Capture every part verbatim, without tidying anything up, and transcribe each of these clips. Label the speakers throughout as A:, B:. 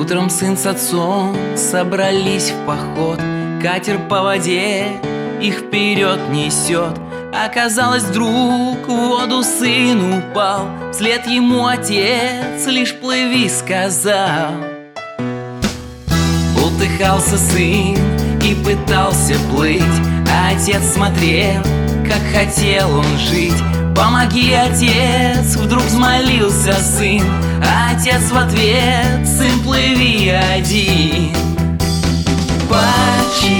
A: Утром сын с отцом собрались в поход. Катер по воде их вперед несет. Оказалось, вдруг в воду сын упал. Вслед ему отец лишь плыви сказал. Бултыхался сын и пытался плыть, а отец смотрел, как хотел он жить. «Помоги, отец!» — вдруг взмолился сын, а отец в ответ: «Сын, плыви один». Подчинился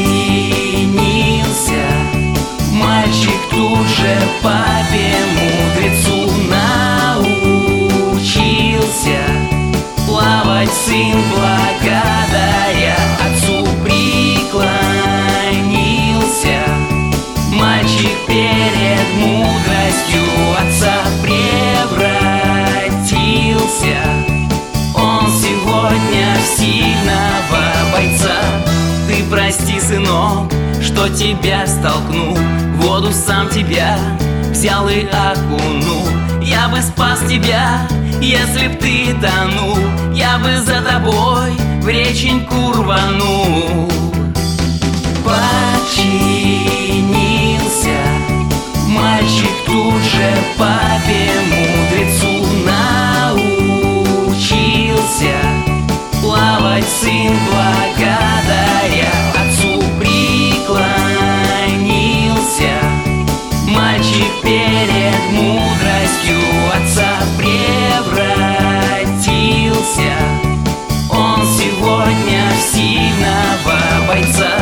A: мальчик тут же папе мудрецу. Научился плавать сын благодаря отцу. Преклонился мальчик перед мудростью отца. Превратился он сегодня в сильного бойца. Ты прости, сынок, что тебя столкнул в воду, сам тебя взял и окунул. Я бы спас тебя, если б ты тонул, я бы за тобой в реченьку рванул. Подчинился мальчик тут же папе мудрецу. Научился плавать сын благодаря отцу. Преклонился мальчик перед мудростью отца. Превратился он сегодня в сильного бойца.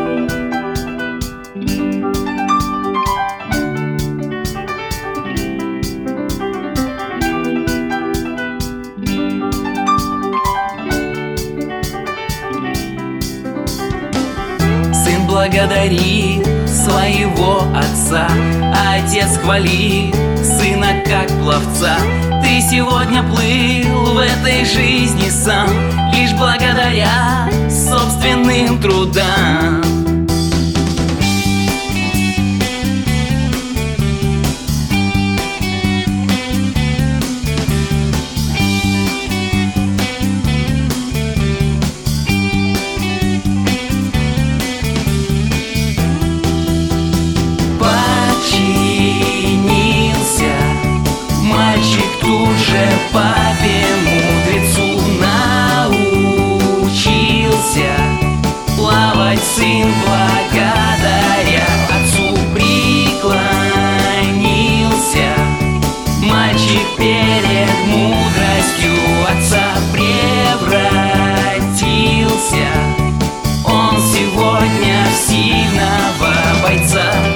A: Благодарил своего отца, а отец хвалил сына как пловца. Ты сегодня плыл в этой жизни сам, лишь благодаря собственным трудам. Тут же папе мудрецу. Научился плавать сын благодаря отцу. Преклонился мальчик перед мудростью отца. Превратился он сегодня в сильного бойца.